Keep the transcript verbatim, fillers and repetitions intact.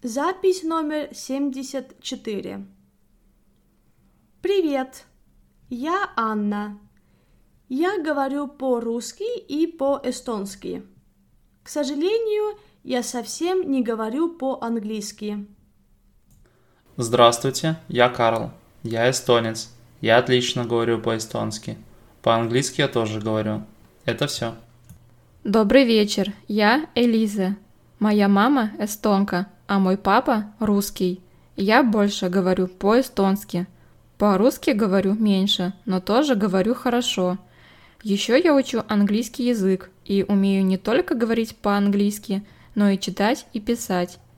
Запись номер семьдесят четыре. Привет, я Анна. Я говорю по-русски и по-эстонски. К сожалению, я совсем не говорю по-английски. Здравствуйте, я Карл. Я эстонец. Я отлично говорю по-эстонски. По-английски я тоже говорю. Это все. Добрый вечер, я Элиза. Моя мама эстонка, а мой папа русский. Я больше говорю по-эстонски. По-русски говорю меньше, но тоже говорю хорошо. Еще я учу английский язык и умею не только говорить по-английски, но и читать и писать.